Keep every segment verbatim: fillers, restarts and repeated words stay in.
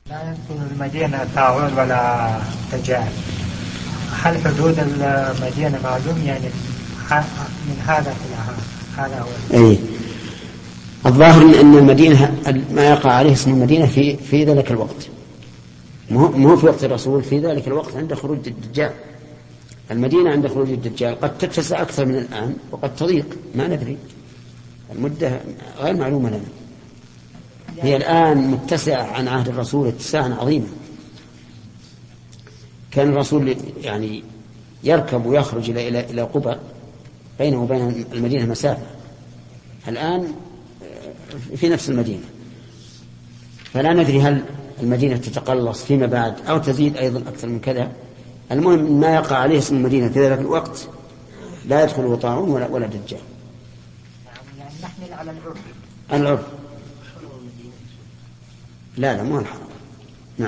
لا يدخل المدينة طاعون ولا دجال. هل حدود المدينة معلوم يعني من هذا إلى هذا هو؟ أي الظاهر أن المدينة ما يقع عليه اسم المدينة في في ذلك الوقت، مو في وقت الرسول، في ذلك الوقت عند خروج الدجال. المدينة عند خروج الدجال قد تتسع أكثر من الآن وقد تضيق، ما ندري، المدة غير معلومة لنا. هي الآن متسعة عن عهد الرسول اتساعا عظيما، كان الرسول يعني يركب ويخرج إلى إلى إلى قبى بينه وبين المدينة مسافة، الآن في نفس المدينة، فلا ندري هل المدينة تتقلص فيما بعد أو تزيد أيضا أكثر من كذا. المهم ما يقع عليه اسم المدينة في ذلك الوقت لا يدخله طاعون ولا ولا دجال. يعني نحمل على العرف. العرف لا لا مو الحرام. نعم.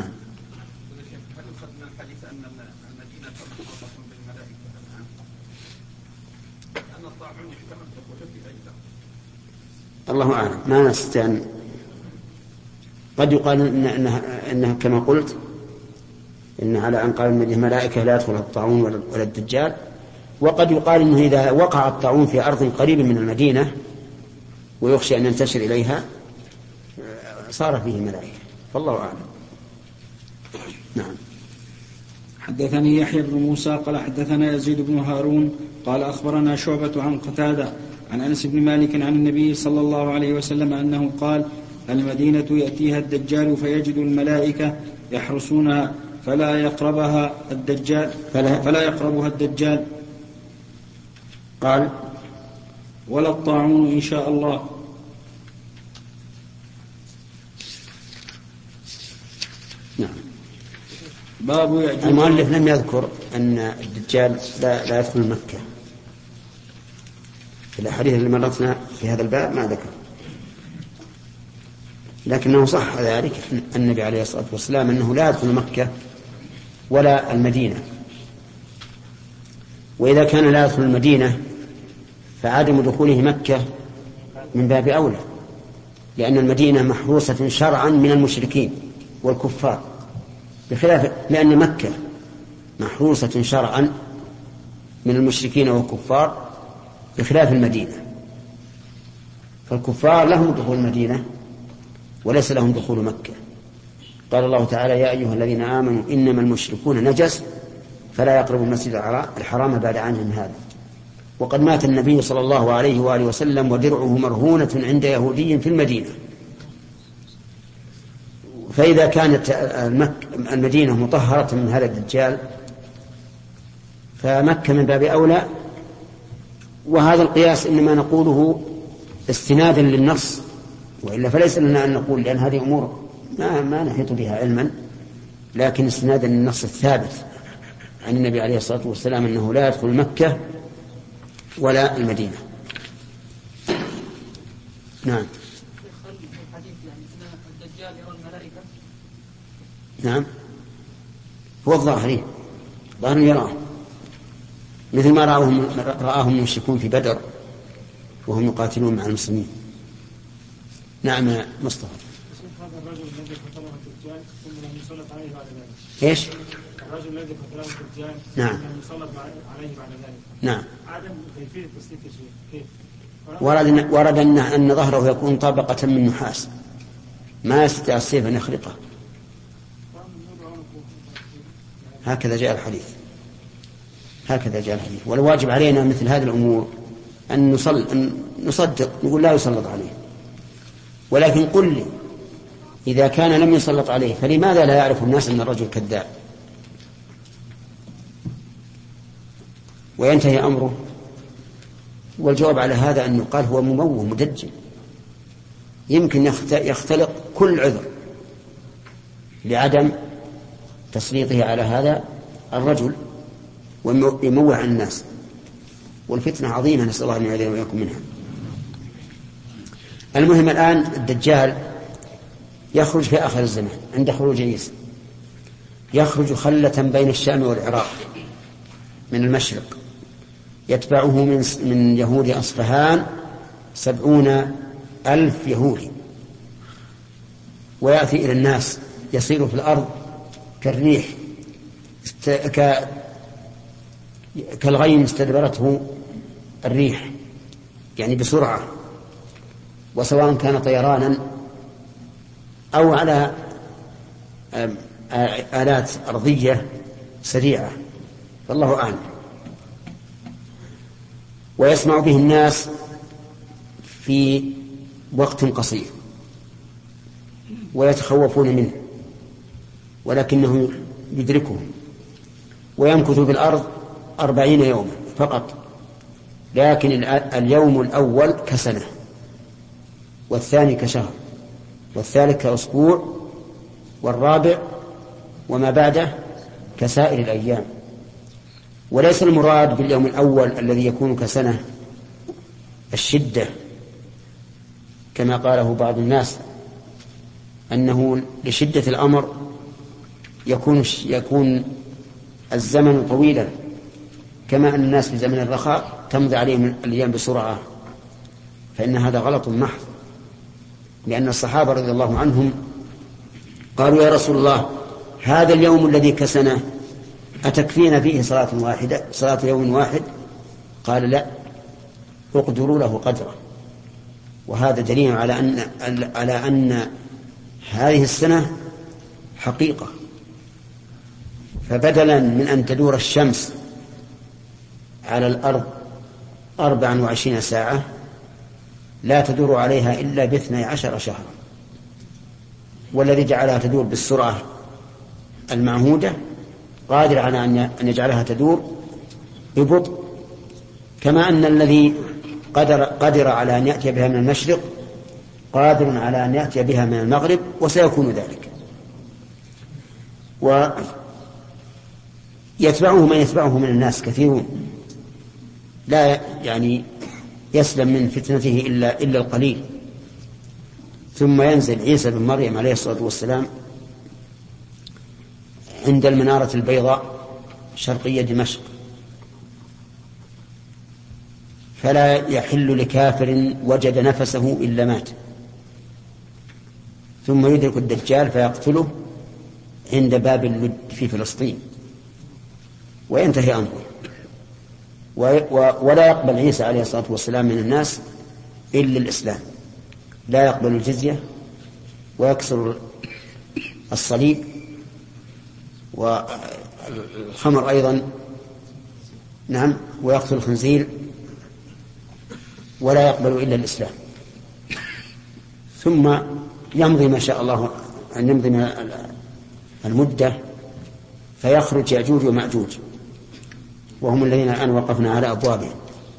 الله أعلم، ما نستطيع. قد يقال إن إنها, إنها كما قلت إن على أن قال الملائكة لا يدخل الطاعون ولا الدجال، وقد يقال إنه إذا وقع الطاعون في أرض قريب من المدينة ويخشى أن ينتشر إليها صار فيه ملائكة، فالله أعلم. نعم. حدثني يحيى بن موسى قال حدثنا يزيد بن هارون قال أخبرنا شعبة عن قتادة عن أنس بن مالك عن النبي صلى الله عليه وسلم أنه قال: المدينة يأتيها الدجال فيجد الملائكة يحرسونها فلا يقربها الدجال فلا, فلا يقربها الدجال. قال: ولا الطاعون إن شاء الله. نعم. باب يأجوج. المؤلف لم يذكر أن الدجال لا, لا يدخل مكة في الأحاديث اللي مرتنا في هذا الباب، ما ذكر، لكنه صح ذلك النبي عليه الصلاة والسلام أنه لا يدخل مكة ولا المدينة. وإذا كان لا يدخل المدينة فعدم دخوله مكة من باب أولى، لأن المدينة محروسة شرعا من المشركين والكفار، بخلاف لأن مكة محروسة شرعا من المشركين والكفار بخلاف المدينة، فالكفار لهم دخول المدينة وليس لهم دخول مكة. قال الله تعالى: يا أيها الذين آمنوا إنما المشركون نجس فلا يقربوا المسجد الحرام بعد عامهم هذا. وقد مات النبي صلى الله عليه وآله وسلم ودرعه مرهونة عند يهودي في المدينة، فإذا كانت المدينة مطهرة من هذا الدجال فمكة من باب أولى. وهذا القياس إنما نقوله استنادا للنص، وإلا فليس لنا أن نقول، لأن هذه أمور ما, ما نحيط بها علما، لكن استنادا للنص الثابت عن النبي عليه الصلاة والسلام أنه لا يدخل مكة ولا المدينة. نعم. نعم، هو الظاهري ظاهر يراه مثل ما رآهم رآهم المشركون في بدر وهم يقاتلون مع المسلمين. نعم يا مصطفى. هذا الرجل الذي قتله الدجال ثم لم يسلط عليه بعد ذلك. ايش؟ الرجل الذي قتله الدجال نعم ثم لم يسلط عليه بعد ذلك. نعم. عدم كيفية تسليط الشيء كيف؟ ورد ورد أن أن ظهره يكون طبقة من نحاس ما يستطيع السيف أن يخلقه، هكذا جاء الحديث، هكذا جاء الحديث. والواجب علينا مثل هذه الأمور أن نصل أن نصدق، نقول لا يسلط عليه. ولكن قل لي إذا كان لم يسلط عليه فلماذا لا يعرف الناس أن الرجل كذاب وينتهي أمره؟ والجواب على هذا أن يقال هو مموه مدجل، يمكن يختلق كل عذر لعدم تسليطه على هذا الرجل ويموه عن الناس، والفتنة عظيمة، نسأل الله أن يعيذنا وإياكم منها. المهم الآن الدجال يخرج في آخر الزمان عند خروج عيسى، يخرج خلة بين الشام والعراق من المشرق، يتبعه من من يهود أصفهان سبعون ألف يهودي، ويأتي إلى الناس يصير في الأرض كالريح ك... كالغيم استدبرته الريح، يعني بسرعة، وسواء كان طيرانا أو على آلات أرضية سريعة، فالله أعلم. ويسمع به الناس في وقت قصير ويتخوفون منه، ولكنه يدركهم، ويمكث في الأرض أربعين يوما فقط، لكن اليوم الأول كسنة، والثاني كشهر، والثالث كأسبوع، والرابع وما بعده كسائر الأيام. وليس المراد باليوم الأول الذي يكون كسنة الشدة كما قاله بعض الناس، أنه لشدة الأمر يكون يكون الزمن طويلا، كما أن الناس في زمن الرخاء تمضي عليهم الأيام بسرعة، فإن هذا غلط محض. لأن الصحابة رضي الله عنهم قالوا يا رسول الله هذا اليوم الذي كسنه أتكفينا فيه صلاة واحدة صلاة يوم واحد؟ قال لا، اقدروا له قدره. وهذا دليل على أن على أن هذه السنة حقيقة. فبدلا من أن تدور الشمس على الأرض أربعا وعشرين ساعة لا تدور عليها إلا باثني عشر شهرا، والذي جعلها تدور بالسرعة المعهودة قادر على أن يجعلها تدور ببطء، كما أن الذي قدر, قدر على أن يأتي بها من المشرق قادر على أن يأتي بها من المغرب، وسيكون ذلك. ويتبعه من يتبعه من الناس كثيرون، لا يعني يسلم من فتنته إلا, إلا القليل. ثم ينزل عيسى بن مريم عليه الصلاة والسلام عند المنارة البيضاء شرقية دمشق، فلا يحل لكافر وجد نفسه إلا مات، ثم يدرك الدجال فيقتله عند باب اللد في فلسطين وينتهي أمره. ولا يقبل عيسى عليه الصلاة والسلام من الناس إلا الإسلام، لا يقبل الجزية، ويكسر الصليب والخمر أيضا، نعم، ويقتل الخنزير، ولا يقبل إلا الإسلام. ثم يمضي ما شاء الله أن يمضي المدة فيخرج يأجوج ومأجوج، وهم الذين الآن وقفنا على أبوابهم،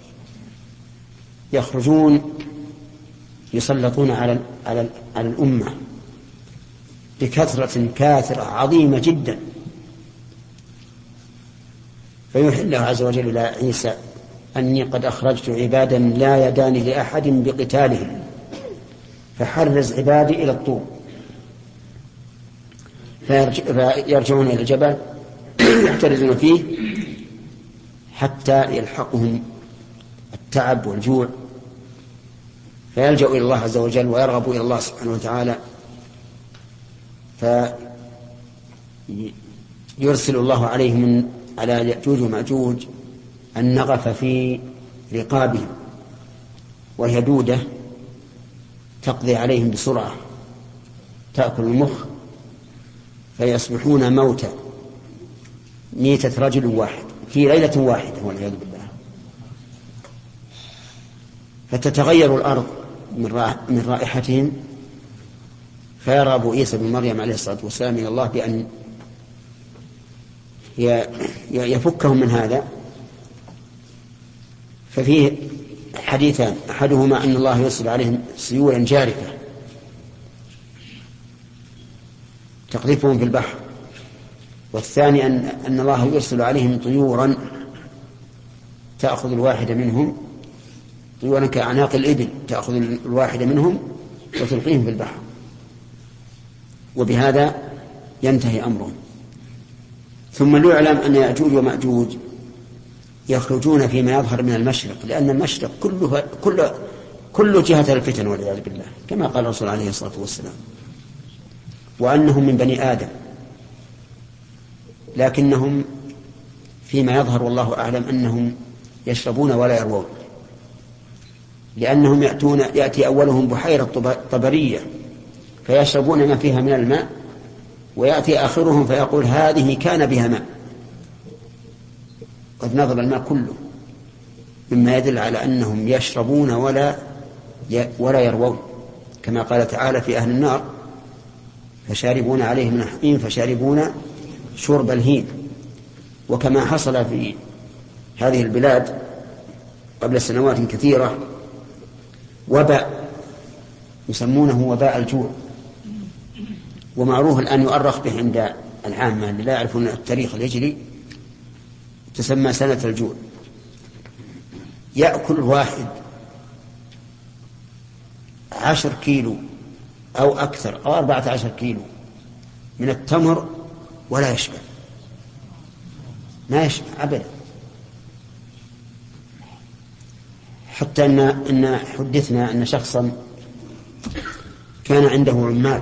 يخرجون يسلطون على على على الأمة بكثرة كاثرة عظيمة جدا، فيوحي الله عز وجل إلى عيسى أني قد أخرجت عبادا لا يدان لأحد بقتالهم، فحرز عبادي إلى الطور، فيرجعون إلى الجبل يحترزون فيه حتى يلحقهم التعب والجوع، فيلجأ إلى الله عز وجل ويرغب إلى الله سبحانه وتعالى، فيرسل الله عليهم على يأجوج ومأجوج النغف في رقابهم، وهي دودة تقضي عليهم بسرعة تأكل المخ، فيصبحون موتى ميتة رجل واحد في ليلة واحدة والعياذ بالله. فتتغير الأرض من رائحتهم، فيرغب عيسى بن مريم عليه الصلاة والسلام إلى الله بأن يفكهم من هذا. ففيه حديثان، أحدهما أن الله يرسل عليهم سيولا جارفة تقذفهم في البحر، والثاني أن, أن الله يرسل عليهم طيورا تأخذ الواحد منهم، طيورا كأعناق الإبل تأخذ الواحد منهم وتلقيهم في البحر، وبهذا ينتهي أمرهم. ثم يعلم أن يأجوج ومأجوج يخرجون فيما يظهر من المشرق، لأن المشرق كله كل كل جهة الفتن والعياذ بالله، كما قال الرسول عليه الصلاة والسلام. وأنهم من بني آدم، لكنهم فيما يظهر والله أعلم أنهم يشربون ولا يروون، لأنهم يأتون يأتي أولهم بحيرة طبرية فيشربون ما فيها من الماء، ويأتي آخرهم فيقول هذه كان بها ماء، قد نضب الماء كله، مما يدل على أنهم يشربون ولا ولا يروون، كما قال تعالى في أهل النار فشاربون عليه من الحميم فشاربون شرب الهيم. وكما حصل في هذه البلاد قبل سنوات كثيرة وباء يسمونه وباء الجوع، ومعروف الآن يؤرخ به عند العامة اللي لا يعرفون التاريخ الهجري، تسمى سنة الجوع. يأكل واحد عشر كيلو أو أكثر أو أربعة عشر كيلو من التمر ولا يشبع، ما يشبع أبدا. حتى إن, إن حدثنا أن شخصا كان عنده عمال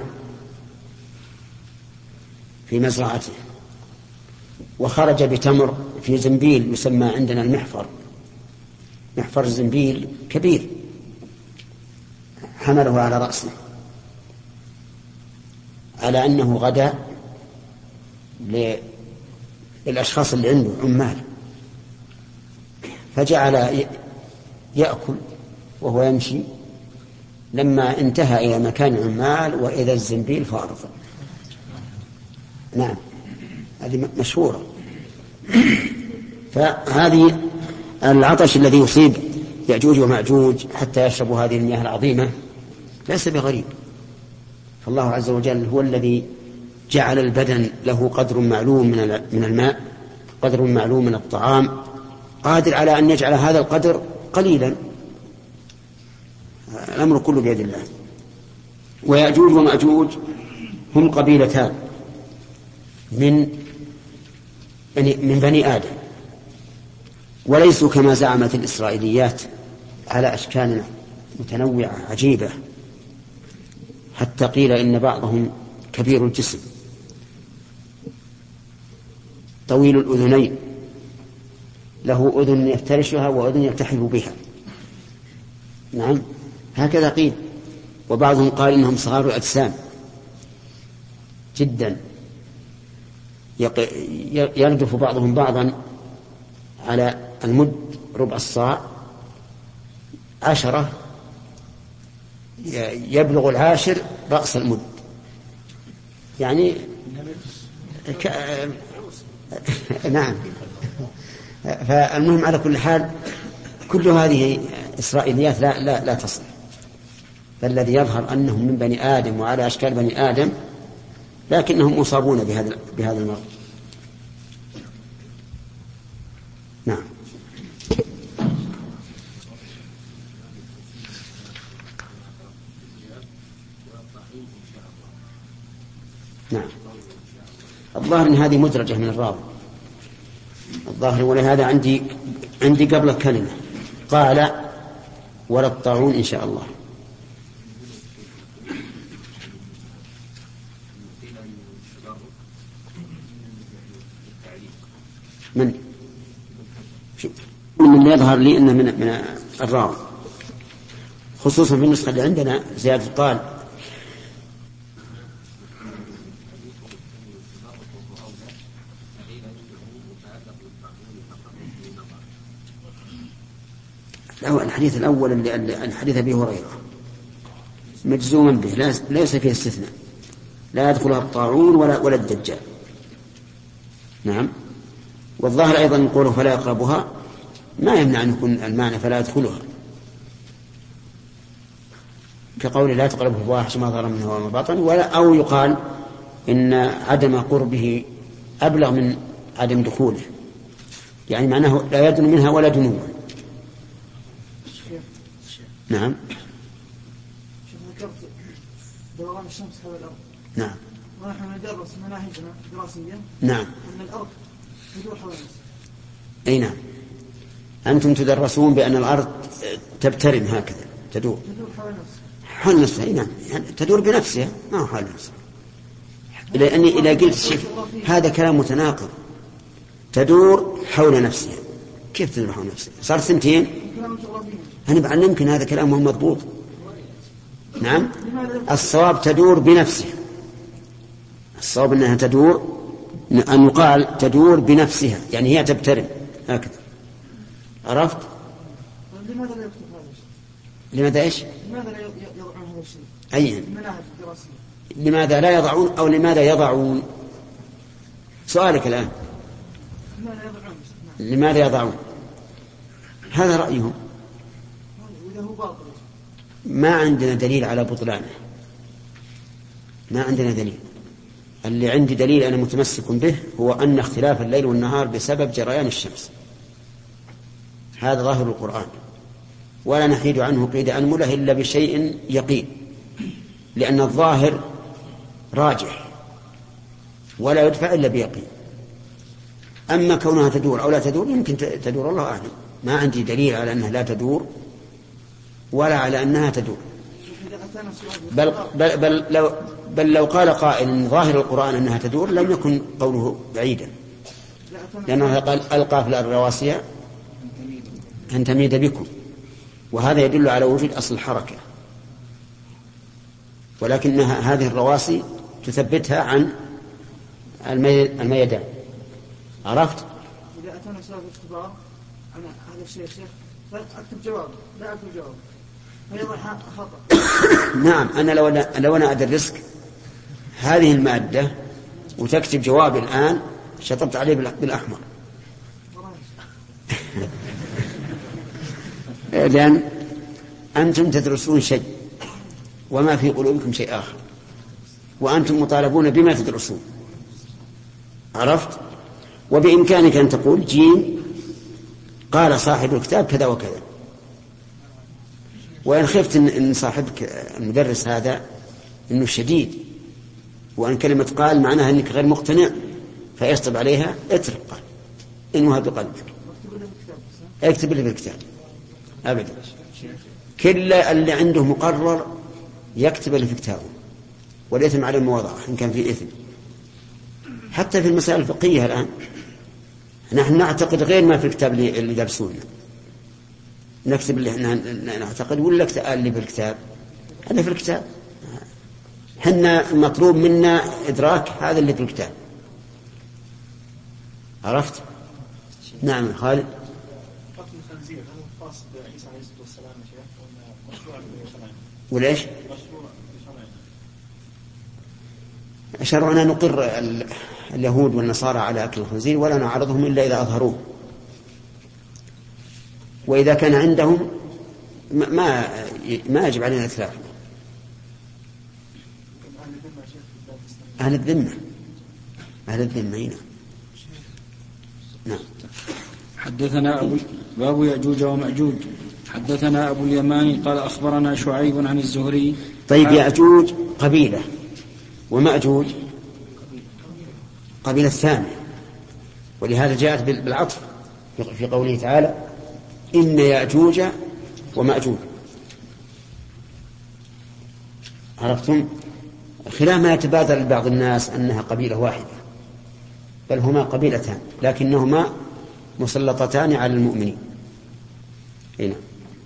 في مزرعته وخرج بتمر في زنبيل يسمى عندنا المحفر، محفر الزنبيل كبير، حمله على رأسه على أنه غداء للأشخاص اللي عنده عمال، فجعل يأكل وهو يمشي، لما انتهى إلى مكان عمال وإذا الزنبيل فارغ. نعم هذه مشهورة. فهذه العطش الذي يصيب يأجوج ومأجوج حتى يشربوا هذه المياه العظيمة ليس بغريب، فالله عز وجل هو الذي جعل البدن له قدر معلوم من الماء، قدر معلوم من الطعام، قادر على أن يجعل هذا القدر قليلا، الأمر كله بيد الله. ويأجوج ومأجوج هم قبيلتان من من بني آدم، وليسوا كما زعمت الإسرائيليات على أشكال متنوعة عجيبة، حتى قيل إن بعضهم كبير الجسم طويل الأذنين، له أذن يفترشها وأذن يلتحف بها. نعم هكذا قيل. وبعضهم قال إنهم صغار الأجسام جدا، يردف بعضهم بعضا على المد ربع الصاع عشرة، يبلغ العاشر رأس المد، يعني ك... نعم. فالمهم على كل حال كل هذه إسرائيليات لا, لا, لا تصل، فالذي يظهر أنهم من بني آدم وعلى أشكال بني آدم، لكنهم مصابون بهذا بهذا المرض. نعم. نعم الظاهر أن هذه مدرجة من الراوي الظاهر، ولهذا عندي عندي قبل الكلمة قال ولا الطاعون إن شاء الله. من من يظهر لي أنه من من الراوي، خصوصا في النسخة اللي عندنا زيادة قال الحديث الأول اللي الحديث أبي هريرة مجزوما به ليس فيه استثناء، لا يدخلها الطاعون ولا ولا الدجال. نعم. والظاهر أيضا نقوله فلا يقربها ما يمنع أن يكون المعنى فلا يدخلها، كقول لا تقربه الفواحش ما ظهر منه وما بطن، ولا أو يقال إن عدم قربه أبلغ من عدم دخوله، يعني معناه لا يدن منها ولا دنوا. نعم. شوف ذكرت دوران الشمس حول الأرض. نعم. ونحن ندرس مناهجنا دراسيا. نعم. أن الأرض تدور حول النفس. أي نعم. أنتم تدرسون بأن الأرض تبترم هكذا تدور. تدور حول النفس. حول نفسها. أي نعم. يعني تدور بنفسها ما هو حول نفسها. إلى أني إذا قلت شف هذا كلام متناقض. تدور حول نفسها، كيف تدور حول نفسها؟ صار سنتين أنا بعلمك أن هذا كلام مو مضبوط. نعم الصواب تدور بنفسها، الصواب أنها تدور، أن يقال تدور بنفسها يعني هي تبترم هكذا. عرفت؟ لماذا لا يكتب هذا الشيء؟ لماذا إيش؟ لماذا لا يضعون هذا الشيء؟ أي المناهج الدراسية. لماذا لا يضعون أو لماذا يضعون؟ سؤالك الآن لماذا يضعون؟ لماذا يضعون؟ هذا رأيهم، وإذا هو باطل ما عندنا دليل على بطلانه، ما عندنا دليل. اللي عندي دليل أنا متمسك به هو أن اختلاف الليل والنهار بسبب جريان الشمس، هذا ظاهر القرآن، ولا نحيد عنه قيد أنملة إلا بشيء يقين، لأن الظاهر راجح ولا يدفع إلا بيقين. أما كونها تدور أو لا تدور يمكن تدور، الله أعلم. ما عندي دليل على أنها لا تدور ولا على أنها تدور. بل, بل, بل, لو, بل لو قال قائل إن ظاهر القرآن أنها تدور لم يكن قوله بعيدا، لأنه قال ألقى في الرواسي أن تميد بكم، وهذا يدل على وجود أصل الحركة، ولكنها هذه الرواسي تثبتها عن الميدان. عرفت؟ إذا أتانا سؤال اختبار عن هذا الشيء يا شيخ فأكتب جواب، لا أكتب جواب فيضع خطأ. نعم أنا لو أنا, لو أنا أدرسك هذه المادة وتكتب جواب الآن شطبت عليه بالأحمر. لأن أنتم تدرسون شيء وما في قلوبكم شيء آخر، وأنتم مطالبون بما تدرسون. عرفت؟ وبإمكانك أن تقول جيم قال صاحب الكتاب كذا وكذا، وإن خفت إن صاحبك المدرس هذا إنه شديد وأن كلمة قال معناها أنك غير مقتنع فيصطب عليها اترك قال إنها بقلبك، اكتب اللي بالكتاب أبدا. كل اللي عنده مقرر يكتب اللي في كتابه، والإثم على المواضع إن كان في إثم. حتى في المسائل الفقهية الآن نحن نعتقد غير ما في الكتاب اللي درسونا، نكتب اللي نعتقد ولا اللي في الكتاب. هذا في الكتاب، حنا المطلوب منا إدراك هذا اللي في الكتاب. عرفت؟ نعم خالد. قتل الخنزير هل خاص بعيسى عليه الصلاة والسلام يا شيخ ولا مشروع بشرعنا؟ وليش؟ مشروع بشرعنا. شرعنا نقر اليهود والنصارى على أكل الخنزير ولا نعرضهم إلا إذا أظهروه، وإذا كان عندهم ما ما يجب علينا إتلافه. أهل الذمة، أهل الذمة هنا. نعم. حدثنا أبو باب يأجوج ومأجوج. حدثنا أبو اليماني قال أخبرنا شعيب عن الزهري. طيب يأجوج قبيلة ومأجوج قبيلة ثانية، ولهذا جاءت بالعطف في قوله تعالى إن يأجوج ومأجوج. عرفتم؟ خلاف ما يتبادر لبعض الناس أنها قبيلة واحدة، بل هما قبيلتان لكنهما مسلطتان على المؤمنين. هنا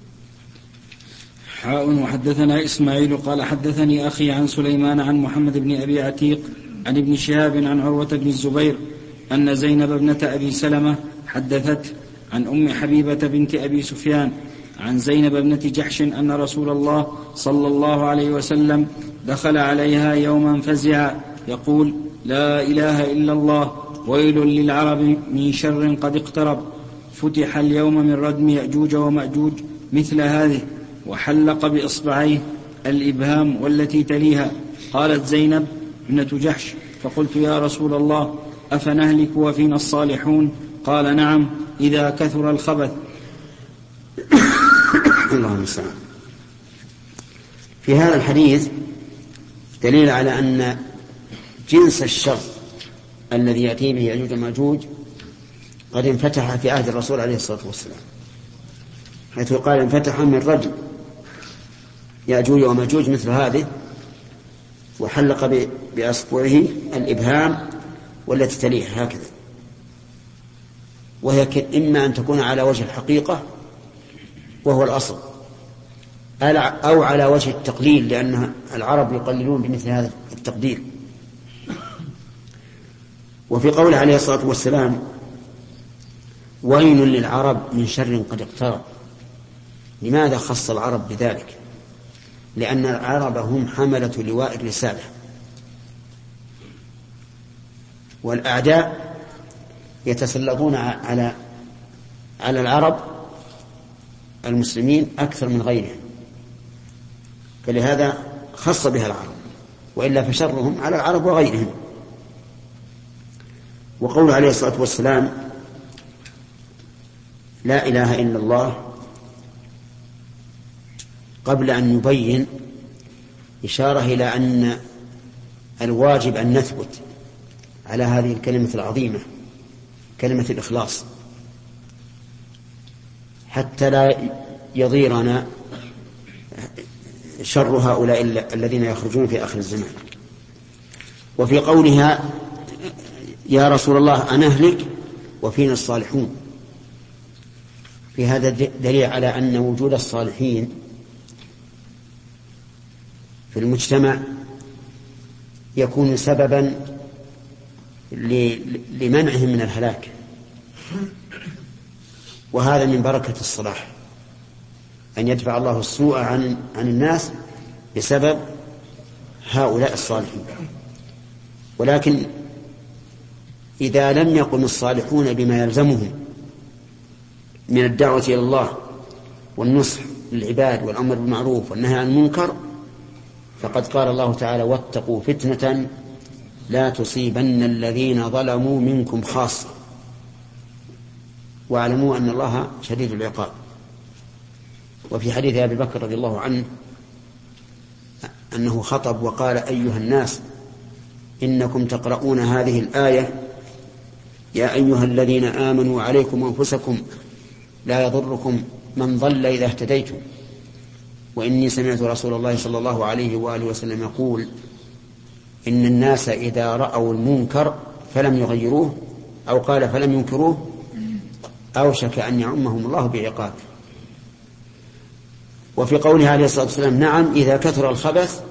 حاء. وحدثنا إسماعيل قال حدثني أخي عن سليمان عن محمد بن أبي عتيق عن ابن شهاب عن عروة بن الزبير أن زينب ابنة أبي سلمة حدثت عن أم حبيبة بنت أبي سفيان عن زينب ابنة جحش أن رسول الله صلى الله عليه وسلم دخل عليها يوما فزعا يقول لا إله إلا الله ويل للعرب من شر قد اقترب، فتح اليوم من ردم يأجوج ومأجوج مثل هذه، وحلق بإصبعيه الإبهام والتي تليها. قالت زينب ابنة جحش فقلت يا رسول الله أفنهلك وفينا الصالحون؟ قال نعم إذا كثر الخبث. اللهم صل. في هذا الحديث دليل على أن جنس الشر الذي يأتي به يأجوج ومأجوج قد انفتح في عهد الرسول عليه الصلاة والسلام، حيث قال انفتح من رجل يأجوج ومأجوج مثل هذه، وحلق بأصبعه الإبهام والتي تليها هكذا، وهي إما أن تكون على وجه الحقيقة وهو الأصل، أو على وجه التقليل، لأن العرب يقللون بمثل هذا التقدير. وفي قوله عليه الصلاة والسلام ويل للعرب من شر قد اقترب، لماذا خص العرب بذلك؟ لأن العرب هم حملة لواء الرسالة، والأعداء يتسلطون على على العرب المسلمين أكثر من غيرهم، فلهذا خص بها العرب، وإلا فشرهم على العرب وغيرهم. وقول عليه الصلاة والسلام لا إله إلا الله قبل أن يبين إشارة إلى أن الواجب أن نثبت على هذه الكلمة العظيمة، كلمة الإخلاص، حتى لا يضيرنا شر هؤلاء الذين يخرجون في آخر الزمان. وفي قولها يا رسول الله أنهلك وفينا الصالحون، في هذا دليل على أن وجود الصالحين في المجتمع يكون سببا لمنعهم من الهلاك، وهذا من بركة الصلاح، أن يدفع الله السوء عن عن الناس بسبب هؤلاء الصالحين. ولكن إذا لم يقم الصالحون بما يلزمهم من الدعوة إلى الله والنصح للعباد والأمر بالمعروف والنهي عن المنكر، فقد قال الله تعالى واتقوا فتنة لا تصيبن الذين ظلموا منكم خاصة واعلموا أن الله شديد العقاب. وفي حديث أبي بكر رضي الله عنه أنه خطب وقال أيها الناس إنكم تقرؤون هذه الآية يا أيها الذين آمنوا عليكم أنفسكم لا يضركم من ضل إذا اهتديتم، وإني سمعت رسول الله صلى الله عليه وآله وسلم يقول إن الناس إذا رأوا المنكر فلم يغيروه أو قال فلم ينكروه أوشك أن يعمهم الله بعقاب. وفي قوله عليه الصلاة والسلام نعم إذا كثر الخبث،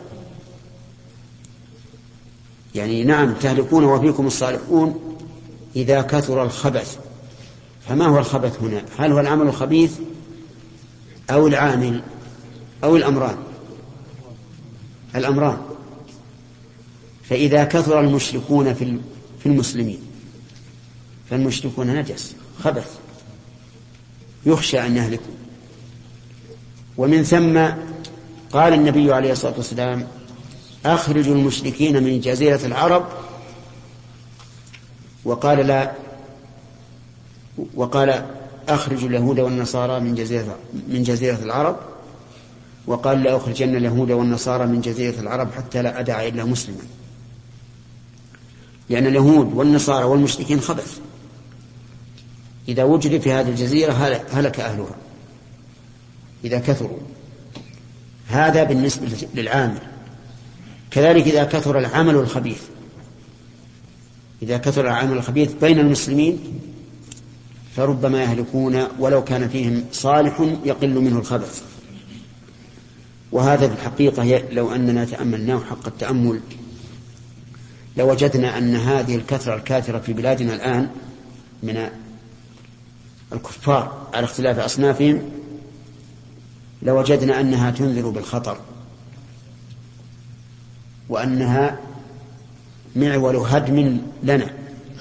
يعني نعم تهلكون وفيكم الصالحون إذا كثر الخبث. فما هو الخبث هنا؟ هل هو العمل الخبيث أو العامل أو الأمران؟ الأمران. فإذا كثر المشركون في المسلمين فالمشركون نجس خبث يخشى أن يهلكوا. ومن ثم قال النبي عليه الصلاة والسلام أخرجوا المشركين من جزيرة العرب، وقال لا وقال أخرجوا اليهود والنصارى من جزيرة من جزيرة العرب، وقال لا أخرجن اليهود والنصارى من جزيرة العرب حتى لا أدع إلا مسلما، لأن اليهود والنصارى والمشركين خبث، إذا وجد في هذه الجزيرة هلك أهلها إذا كثروا. هذا بالنسبة للعامل. كذلك إذا كثر العمل الخبيث، إذا كثر العمل الخبيث بين المسلمين فربما يهلكون ولو كان فيهم صالح يقل منه الخبث. وهذا في الحقيقة لو أننا تأملناه حق التأمل لوجدنا أن هذه الكثرة الكاثرة في بلادنا الآن من الكفار على اختلاف أصنافهم لوجدنا أنها تنذر بالخطر، وأنها معول هدم لنا،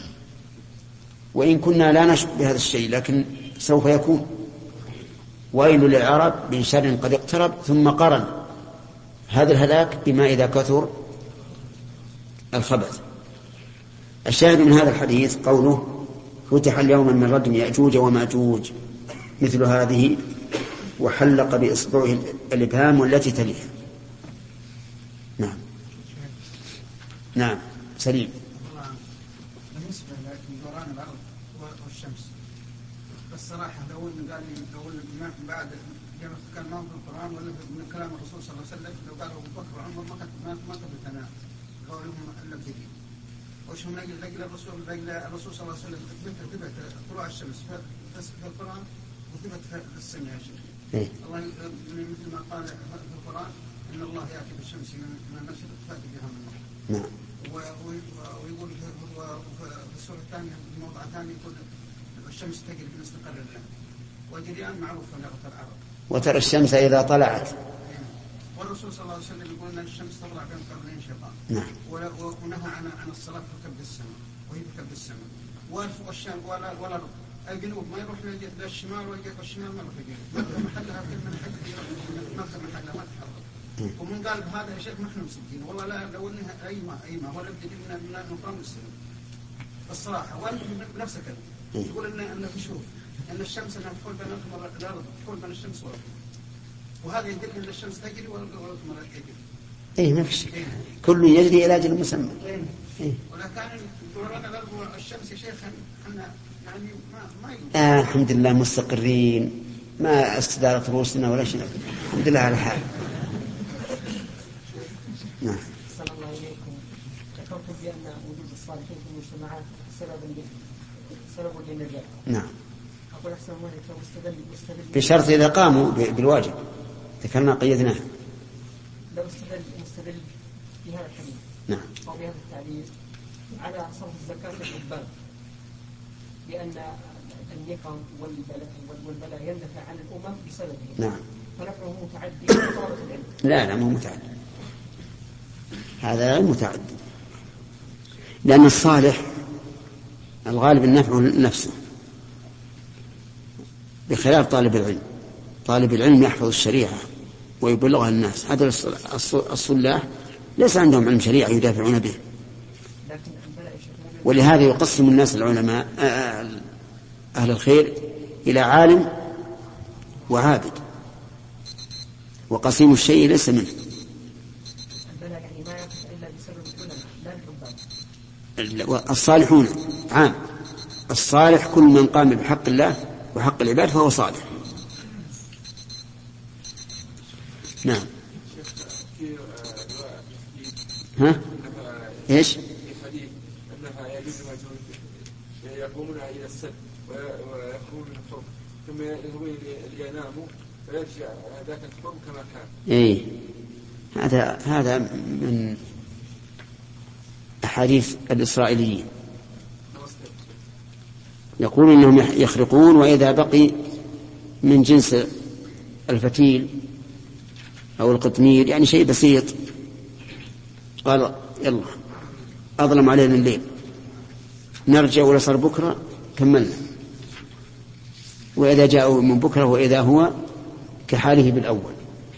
وإن كنا لا نشك بهذا الشيء لكن سوف يكون. ويل للعرب من شر قد اقترب، ثم قرن هذا الهلاك بما إذا كثر الخبث. الشاهد من هذا الحديث قوله فتح اليوم من ردم يأجوج ومأجوج مثل هذه، وحلق بإصبعه الإبهام والتي تليها. نعم نعم سليم. بالنسبة لدوران الأرض والشمس، الصراحة لو قال لي لو بعد كان ما في القرآن ولا من كلام الرسول صلى الله عليه وسلم لو قال أبو بكر وعمر ما كنت ما قبلت أنا قولهم إلا بذكر وش هم نجل نجل الرسول نجل الرسول صلى الله عليه وسلم ثبت ثبت طلوع الشمس في القرآن وثبت في السنة يا شيخ. الله مثل ما قال في القرآن إن الله يأتي بالشمس من المشرق فأتي بها من المغرب. نعم. ويقول في السورة الثانية في موضع ثاني يقول الشمس تجري في مستقر لها وجريان معروف في لغة العرب. وترى الشمس إذا طلعت. والرسول صلى الله عليه وسلم يقول أن الشمس تطلع بين قرنين شيطان. نعم. ونهى عن عن الصلاة في كبد السماء وهي في كبد السماء. والشام ولا ولا الجنوب ما يروح لا الشمال ولا الشمال ما يروح الجنوب. محلها في المنحدر ما في محلها ما تحرك. ومن قال هذا يا شيخ نحن مسكين والله لا لو انها اي ما اي ما ولا بدي من من نقام السنه الصراحه وانت بنفسك يقول ان ان شوف ان الشمس انها تحول بين الارض تحول بين الشمس والارض وهذا يدل ان الشمس تجري والقمر تجري. اي ما في شيء كل يجري الى اجل مسمى. اي ولكن دوران الارض والشمس يا شيخ احنا يعني ما ما آه الحمد لله مستقرين ما استدارت رؤوسنا ولا شيء الحمد لله على حال. نعم. صلى الله عليكم. ذكرتم بأن وجود الصالحين في المجتمعات سبب سبب للنجاة. نعم. أقول أحسن الله عليكم مستدل مستدل. بشرط إذا قاموا بالواجب. ذكرنا قيدناه. لو استدل مستدل في هذا الحديث. نعم. أو بهذا التعليل على صرف الزكاة للعباد لأن النقم والبلاء والبلاء يندفع عن الأمم بسببه. نعم. فنفعه متعدي بطلبة العلم. لا لا مو متعدي. هذا غير متعدد لأن الصالح الغالب النفع لنفسه بخلاف طالب العلم. طالب العلم يحفظ الشريعة ويبلغها الناس. هذا الصلاح ليس عندهم علم شريعة يدافعون به. ولهذا يقسم الناس العلماء أهل الخير إلى عالم وعابد وقسيم الشيء ليس منه. الصالحون عام. الصالح كل من قام بحق الله وحق العباد فهو صالح. نعم. ها ايش في حديث انها يجوز يقومون الى السد ويخرجون من الحكم ثم يناموا فيرجع ذاك الحكم كما كان. اي هذا هذا من أحاديث الإسرائيليين يقول إنهم يخرقون وإذا بقي من جنس الفتيل أو القطمير يعني شيء بسيط قال يلا أظلم علينا الليل نرجع ولا صار بكرة كملنا وإذا جاءوا من بكرة وإذا هو كحاله بالأول.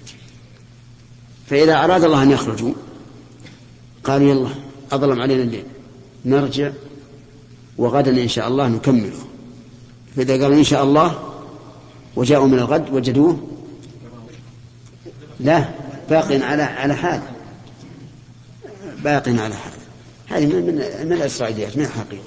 فإذا أراد الله أن يخرجوا قالوا يلا أظلم علينا الليل نرجع وغدا إن شاء الله نكمله. فإذا قالوا إن شاء الله وجاءوا من الغد وجدوه لا باق على على حال باق على حال. هذه من من, من الإسرائيليات من الحقيقة.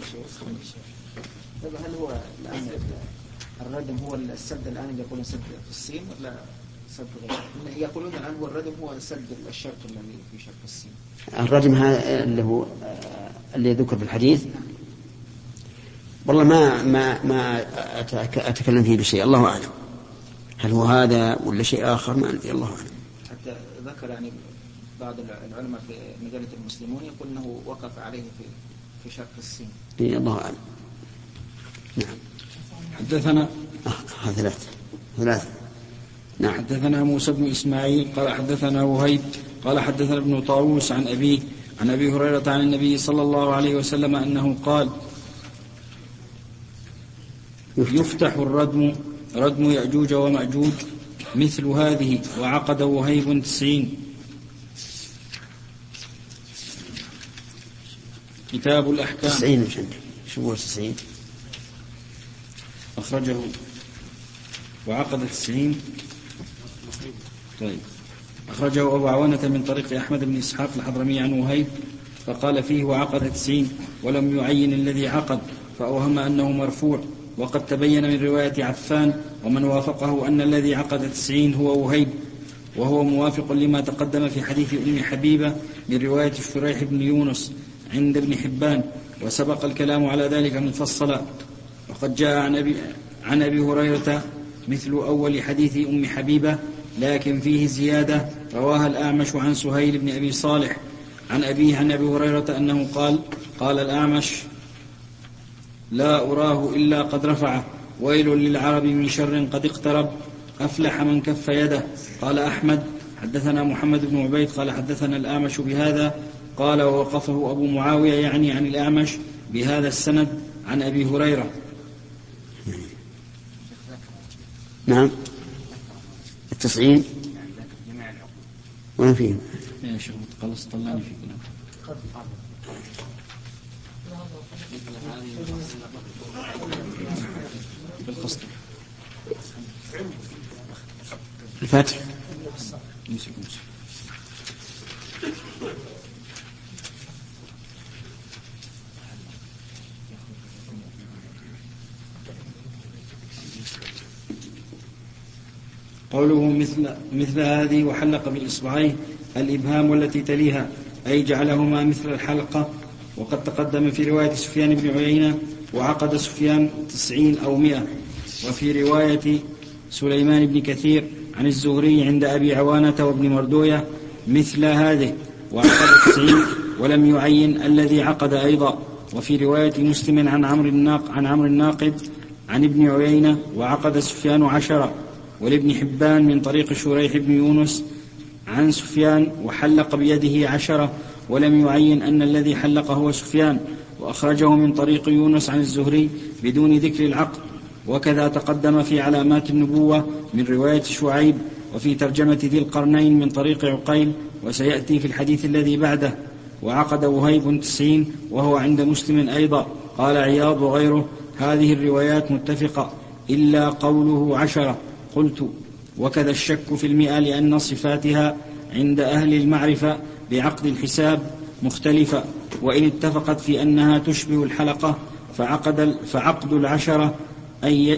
هل هو الآن الردم هو السد الآن يقولون سد في الصين ولا سد غير؟ يقولون الآن هو الردم هو سد الشرق الذي في شرق الصين. الردم هذا اللي هو اللي ذكر في الحديث والله ما ما ما أتكلم فيه بشيء الله أعلم هل هو هذا ولا شيء آخر ما أدري الله أعلم. حتى ذكر يعني بعض العلماء في مجلة المسلمون يقول أنه وقف عليه في في شرق الصين. إيه الله أعلم. نعم. حدثنا آه ثلاثة ثلاثة. نعم. حدثنا موسى بن إسماعيل قال حدثنا وهيب قال حدثنا ابن طاووس عن أبيه عن أبي هريرة عن النبي صلى الله عليه وسلم أنه قال يفتح الردم ردم يأجوج ومأجوج مثل هذه وعقد وهيب تسعين. كتاب الأحكام. تسعين شو هو تسعين؟ أخرجه وعقد تسعين. طيب أخرجه أبو عوانة من طريق أحمد بن إسحاق الحضرمي عن وهيب فقال فيه وعقد تسعين ولم يعين الذي عقد فأوهم أنه مرفوع وقد تبين من رواية عفان ومن وافقه أن الذي عقد تسعين هو وهيب، وهو موافق لما تقدم في حديث أم حبيبة من رواية شريح بن يونس عند ابن حبان، وسبق الكلام على ذلك مفصلا. وقد جاء عن أبي, عن أبي هريرة مثل أول حديث أم حبيبة، لكن فيه زيادة رواها الأعمش عن سهيل بن أبي صالح عن أبيه عن أبي هريرة أنه قال: قال الأعمش: لا أراه إلا قد رفعه، ويل للعرب من شر قد اقترب، أفلح من كف يده. قال أحمد: حدثنا محمد بن عبيد قال حدثنا الأعمش بهذا، قال ووقفه أبو معاوية يعني عن الأعمش بهذا السند عن أبي هريرة. نعم. التسعين وين فيه؟ يا شيخ خلاص طلعني في كلام بالقسط الفتح. قوله مثل, مثل هذه وحلق بالإصبعين الإبهام والتي تليها، أي جعلهما مثل الحلقة. وقد تقدم في رواية سفيان بن عيينة وعقد سفيان تسعين أو مئة، وفي رواية سليمان بن كثير عن الزهري عند أبي عوانة وابن مردوية مثل هذه وعقد تسعين ولم يعين الذي عقد أيضا. وفي رواية مسلم عن عمرو الناق عن عمرو الناقد عن ابن عيينة وعقد سفيان عشرة، ولابن حبان من طريق شريح بن يونس عن سفيان وحلق بيده عشرة، ولم يعين أن الذي حلق هو سفيان، وأخرجه من طريق يونس عن الزهري بدون ذكر العقد. وكذا تقدم في علامات النبوة من رواية شعيب، وفي ترجمة ذي القرنين من طريق عقيل، وسيأتي في الحديث الذي بعده. وعقد وهيب تسعين وهو عند مسلم أيضا. قال عياض وغيره: هذه الروايات متفقة إلا قوله عشرة. قلت: وكذا الشك في المئة لأن صفاتها عند أهل المعرفة بعقد الحساب مختلفة، وإن اتفقت في أنها تشبه الحلقة فعقد, فعقد العشرة أي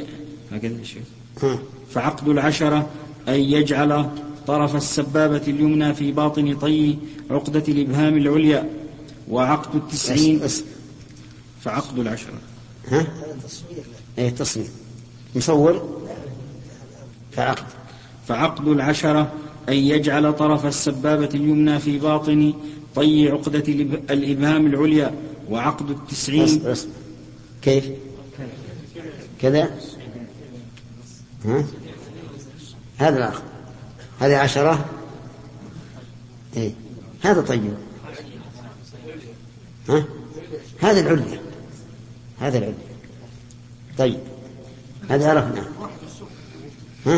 فعقد العشرة أن يجعل طرف السبابة اليمنى في باطن طي عقدة الإبهام العليا، وعقد التسعين فعقد العشرة ها ايه تصنيف مصور فعقد فعقد العشرة أن يجعل طرف السبابة اليمنى في باطن طي عقدة الإبهام العليا، وعقد التسعين أصبر أصبر. كيف كذا ها؟ هذا العقد هذه عشرة إيه؟ هذا طيب ها؟ هذا العليا هذا العليا طيب هذا عرفنا ها؟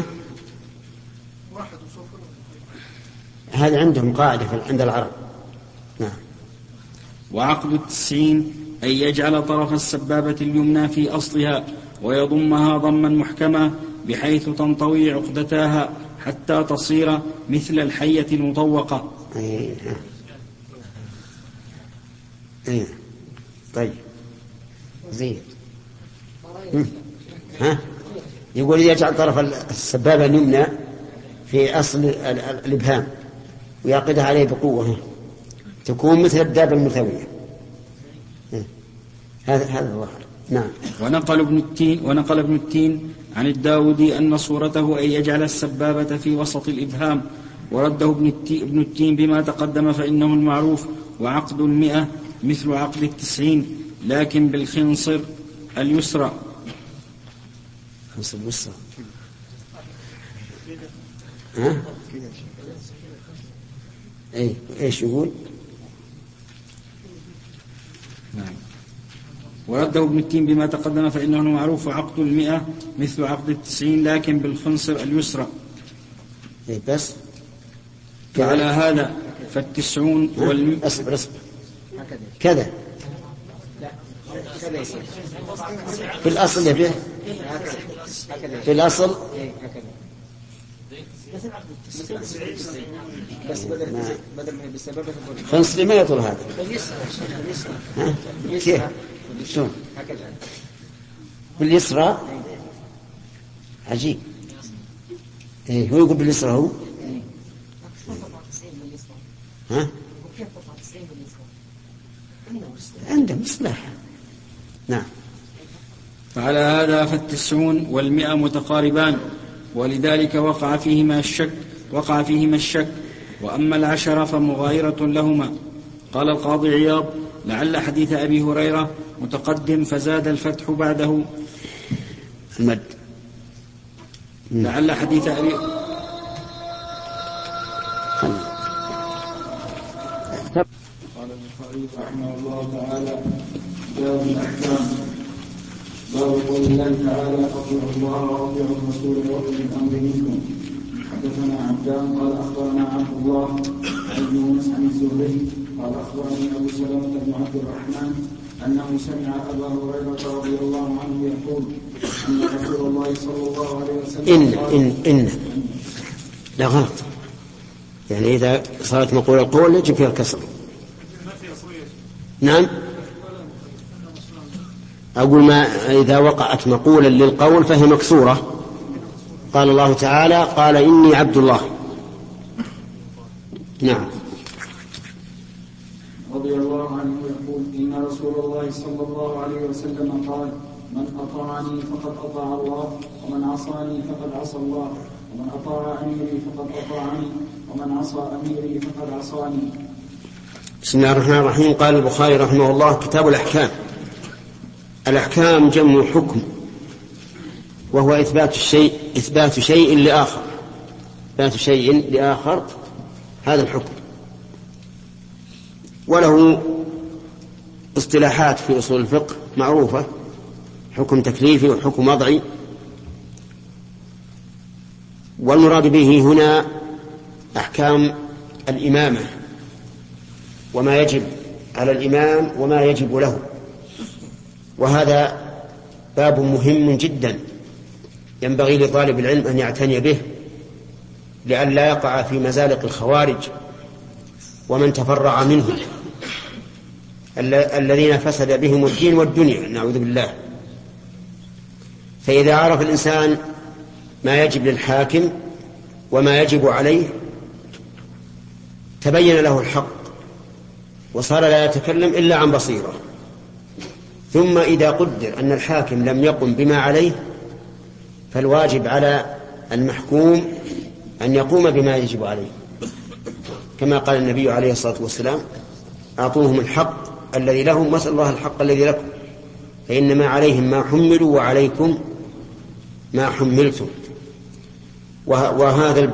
هذا عندهم قاعدة عند العرب. نعم. وعقد التسعين أن يجعل طرف السبابة اليمنى في أصلها ويضمها ضما محكما بحيث تنطوي عقدتاها حتى تصير مثل الحية المطوقة. أيه. أيه. طيب زين. ها يقول يجعل طرف السبابة اليمنى في أصل الإبهام ويعقدها عليه بقوة تكون مثل الدابة المثوية. هذا هذا الظاهر. نعم. ونقل ابن التين ونقل ابن التين عن الداودي أن صورته أن يجعل السبابة في وسط الإبهام، ورده ابن التين بما تقدم فإنه المعروف. وعقد المئة مثل عقد التسعين لكن بالخنصر اليسرى. خنصر اليسرى ها؟ ايه ايش يقول؟ نعم. ورده ابن التين بما تقدم فإنه معروف. عقد المئة مثل عقد التسعين لكن بالخنصر اليسرى. ايه بس فعلى هذا فالتسعون والم... اصبر اصبر كذا في الأصل يبيه في الأصل بس بدل بدل ما بسبب خنصري ما يطول هذا. كيف شلون باليسرى عجيب. إيه هو يقول باليسرى هو. ها؟ عنده مصلحة. نعم. فعلى هذا فالتسعون والمئة متقاربان، ولذلك وقع فيهما الشك وقع فيهما الشك وأما العشرة فمغايرة لهما. قال القاضي عياض: لعل حديث أبي هريرة متقدم فزاد الفتح بعده. المد. لعل حديث أبي قال البخاري رحمه الله تعالى: باب الأحكام. باب قول الله تعالى: أطيعوا الله وأطيعوا الرسول وأولي الأمر منكم. حدثنا عبدان قال أخبرنا عبد الله عن يونس عن الزهري قال أخبرني أبو سلمة بن عبد الرحمن أنه سمع أبا هريرة رضي الله عنه يقول أن رسول الله صلى الله عليه وسلم إن إن إن لا غلط، يعني إذا صارت مقولة القول يجب فيها الكسر. نعم، أقول ما إذا وقعت مقولا للقول فهي مكسورة. قال الله تعالى: قال إني عبد الله. نعم. رضي الله عنه يقول: إن رسول الله صلى الله عليه وسلم قال: من أطاعني فقد أطاع الله، ومن عصاني فقد عصى الله، ومن أطاع أميري فقد أطاعني، ومن عصى أميري فقد عصاني. بسم الله الرحمن الرحيم. قال البخاري رحمه الله: كتاب الأحكام. الأحكام جمع حكم، وهو إثبات الشيء إثبات شيء لآخر إثبات شيء لآخر هذا الحكم، وله اصطلاحات في أصول الفقه معروفة: حكم تكليفي وحكم وضعي. والمراد به هنا أحكام الإمامة، وما يجب على الإمام وما يجب له. وهذا باب مهم جدا ينبغي لطالب العلم أن يعتني به، لئلا يقع في مزالق الخوارج ومن تفرع منهم الذين فسد بهم الدين والدنيا، نعوذ بالله. فإذا عرف الإنسان ما يجب للحاكم وما يجب عليه تبين له الحق، وصار لا يتكلم إلا عن بصيرة. ثم إذا قدر أن الحاكم لم يقم بما عليه فالواجب على المحكوم أن يقوم بما يجب عليه، كما قال النبي عليه الصلاة والسلام: أعطوهم الحق الذي لهم واسألوا الله الحق الذي لكم، فإنما عليهم ما حملوا وعليكم ما حملتم. وهذا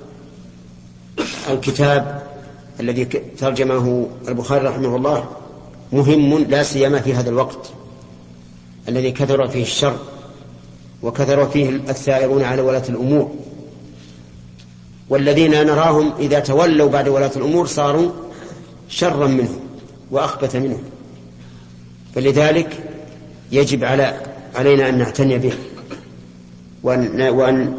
الكتاب الذي ترجمه البخاري رحمه الله مهم، لا سيما في هذا الوقت الذي كثر فيه الشر وكثر فيه الثائرون على ولاة الأمور، والذين نراهم إذا تولوا بعد ولاة الأمور صاروا شرا منهم وأخبث منهم. فلذلك يجب على علينا أن نعتني به وأن, وأن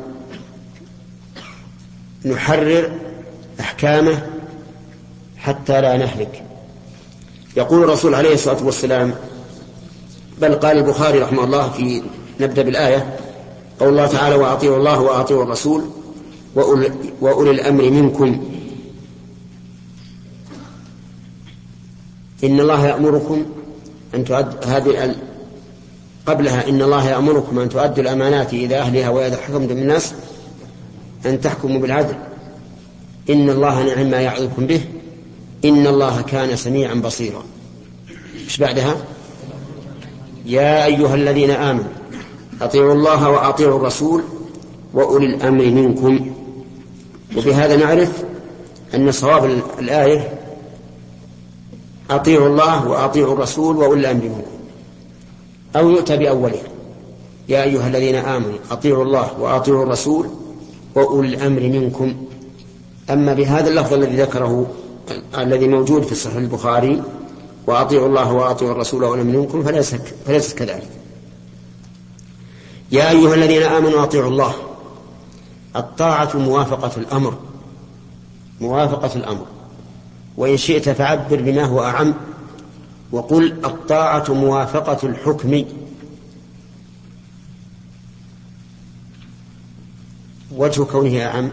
نحرر أحكامه حتى لا نهلك. يقول الرسول عليه الصلاة والسلام، بل قال البخاري رحمه الله في نبدأ بالآية: قول الله تعالى: وأطيعوا الله وأطيعوا الرسول وأولي الأمر منكم. إن الله يأمركم أن تؤدوا هذه قبلها إن الله يأمركم أن تؤدوا الأمانات إلى أهلها وإذا حكمتم بالناس أن تحكموا بالعدل، إن الله نعم ما يعظكم به، إن الله كان سميعا بصيرا. إيش بعدها؟ يا أيها الذين آمنوا أطيعوا الله وأطيعوا الرسول وأولي الأمر منكم. وبهذا نعرف أن صواب الآية أطيعوا الله وأطيعوا الرسول وأولي الأمر منكم، أو يؤتى بأوله: يا أيها الذين آمنوا أطيعوا الله وأطيعوا الرسول وأولي الأمر منكم. أما بهذا اللفظ الذي ذكره الذي موجود في صحيح البخاري: وأطيعوا الله وأطيعوا الرسول وأولي الأمر منكم، فليس فليس كذلك. يا أيها الذين آمنوا أطيعوا الله، الطاعة موافقة الأمر موافقة الأمر وإن شئت فعبر بما هو أعم وقل الطاعة موافقة الحكم. وجه كونه أعم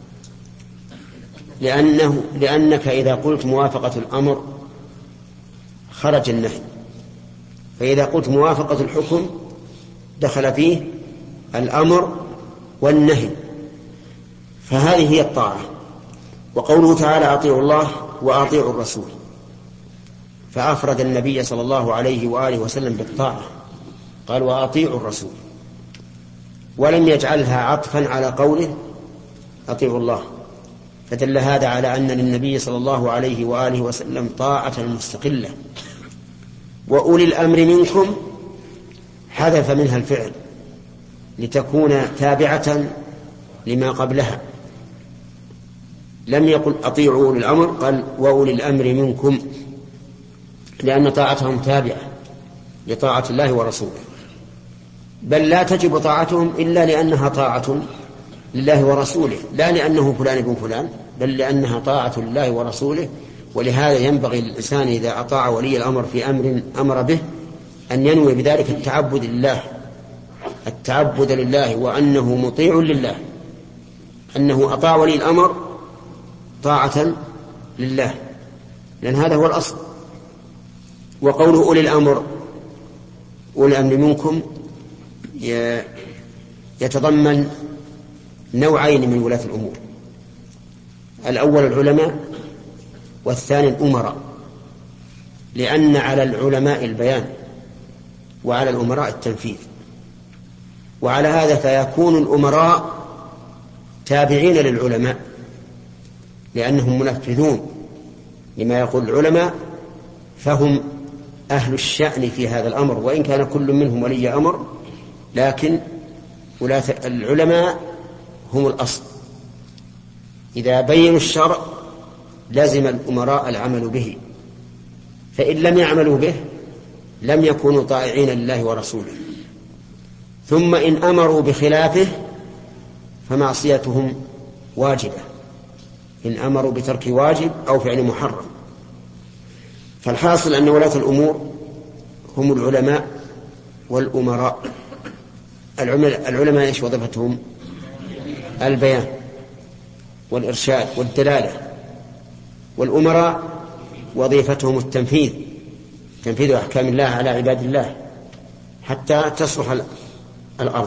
لأنه لأنك إذا قلت موافقة الأمر خرج النهي، فإذا قلت موافقة الحكم دخل فيه الأمر والنهي، فهذه هي الطاعة. وقوله تعالى أطيعوا الله وأطيعوا الرسول، فأفرد النبي صلى الله عليه وآله وسلم بالطاعة، قال وأطيعوا الرسول، ولم يجعلها عطفا على قوله أطيعوا الله، فدل هذا على أن للنبي صلى الله عليه وآله وسلم طاعة مستقلة. وأولي الأمر منكم حذف منها الفعل لتكون تابعة لما قبلها، لم يقل أطيعوا أولي الأمر، قال وأولي الأمر منكم، لأن طاعتهم تابعة لطاعة الله ورسوله، بل لا تجب طاعتهم إلا لأنها طاعة لله ورسوله، لا لأنه فلان ابن فلان، بل لأنها طاعة لله ورسوله. ولهذا ينبغي للإنسان إذا أطاع ولي الأمر في أمر أمر به أن ينوي بذلك التعبد لله، التعبد لله، وأنه مطيع لله، أنه أطاع ولي الأمر طاعة لله، لأن هذا هو الأصل. وقوله أولي الأمر أولي الأمر منكم يتضمن نوعين من ولاة الأمور، الأول العلماء والثاني الأمراء، لأن على العلماء البيان وعلى الأمراء التنفيذ. وعلى هذا فيكون الأمراء تابعين للعلماء لأنهم منفذون لما يقول العلماء، فهم أهل الشأن في هذا الأمر، وإن كان كل منهم ولي أمر، لكن ولاة العلماء هم الأصل. إذا بينوا الشرع لازم الأمراء العمل به، فإن لم يعملوا به لم يكونوا طائعين لله ورسوله. ثم إن أمروا بخلافه فمعصيتهم واجبة، إن أمروا بترك واجب أو فعل محرم. فالحاصل أن ولاة الأمور هم العلماء والأمراء. العلماء إيش وظيفتهم؟ البيان والإرشاد والدلالة، والأمراء وظيفتهم التنفيذ، تنفيذ أحكام الله على عباد الله حتى تصلح الأرض.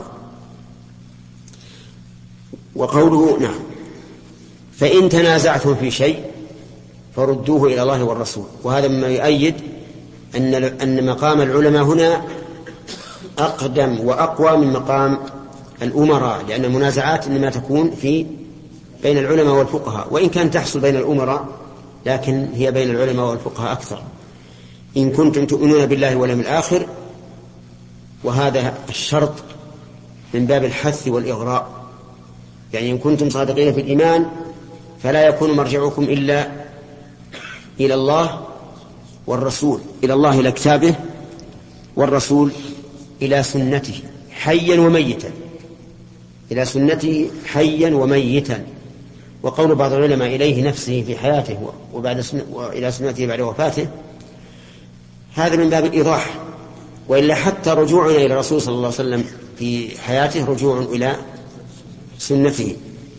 وقوله نعم فإن تنازعتم في شيء فردوه إلى الله والرسول. وهذا مما يؤيد أن أن مقام العلماء هنا أقدم وأقوى من مقام الأمراء، لأن المنازعات إنما تكون في بين العلماء والفقهاء، وإن كان تحصل بين الأمراء لكن هي بين العلماء والفقهاء أكثر. إن كنتم تؤمنون بالله واليوم الآخر، وهذا الشرط من باب الحث والإغراء، يعني إن كنتم صادقين في الإيمان فلا يكون مرجعكم إلا إلى الله والرسول، إلى الله إلى كتابه، والرسول إلى سنته حيا وميتا، إلى سنته حيا وميتا. وقول بعض العلماء إليه نفسه في حياته وبعد سنة وإلى سنته بعد وفاته، هذا من باب الإيضاح، وإلا حتى رجوعنا إلى الرسول صلى الله عليه وسلم في حياته رجوع إلى سنته.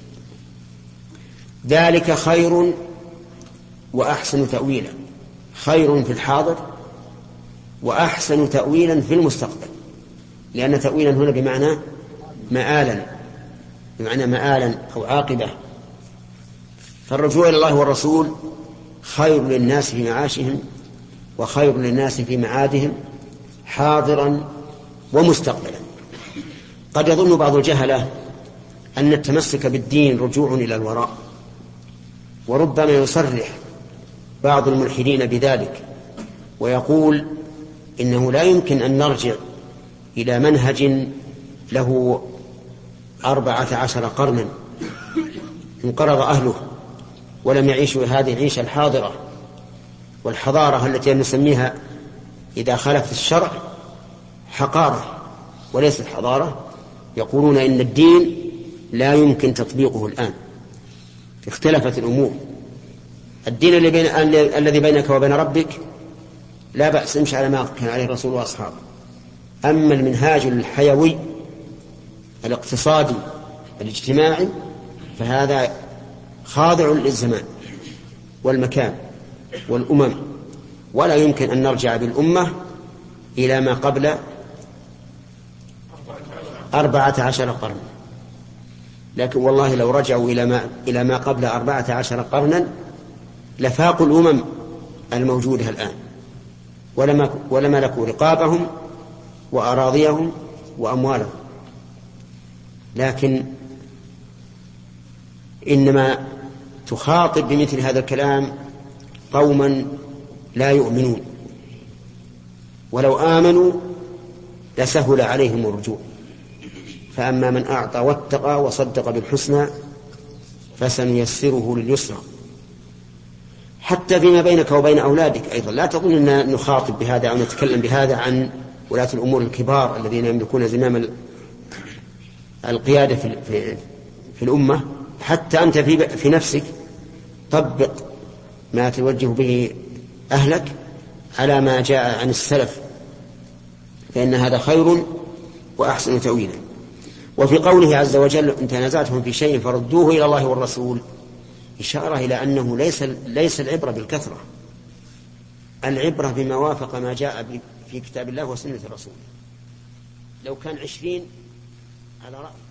ذلك خير وأحسن تأويلا، خير في الحاضر وأحسن تأويلا في المستقبل، لأن تأويلا هنا بمعنى مآلا، بمعنى مآلا أو عاقبة. فالرجوع إلى الله والرسول خير للناس في معاشهم وخير للناس في معادهم حاضرا ومستقبلا. قد يظن بعض الجهلة أن التمسك بالدين رجوع إلى الوراء، وربما يصرح بعض الملحدين بذلك ويقول إنه لا يمكن أن نرجع إلى منهج له أربعة عشر قرنا انقرض أهله ولم يعيشوا هذه العيشة الحاضرة والحضارة التي نسميها إذا خالفت الشرع حقارة وليست حضارة. يقولون إن الدين لا يمكن تطبيقه الآن، اختلفت الأمور. الدين اللي بين الذي بينك وبين ربك لا بأس، امشي على ما كان عليه الرسول وأصحابه. أما المنهاج الحيوي الاقتصادي الاجتماعي فهذا خاضع للزمان والمكان والأمم، ولا يمكن أن نرجع بالأمة إلى ما قبل أربعة عشر قرن. لكن والله لو رجعوا إلى ما, إلى ما قبل أربعة عشر قرنا لفاقوا الأمم الموجودة الآن، ولما, ولملكوا رقابهم وأراضيهم وأموالهم. لكن إنما تخاطب بمثل هذا الكلام قوما لا يؤمنون، ولو آمنوا لسهل عليهم الرجوع. فأما من أعطى واتقى وصدق بالحسنى فسنيسره لليسرى. حتى فيما بينك وبين أولادك أيضا لا تظن أن نخاطب بهذا أو نتكلم بهذا عن ولاة الأمور الكبار الذين يملكون زمام القيادة في, في, في الأمة. حتى أنت في, في نفسك طبق ما توجه به أهلك على ما جاء عن السلف، فإن هذا خير وأحسن تأويلا. وفي قوله عز وجل إن تنازعتم في شيء فردوه إلى الله والرسول، إشارة إلى أنه ليس, ليس العبرة بالكثرة، العبرة بما وافق ما جاء في كتاب الله وسنة الرسول. لو كان عشرين على رأي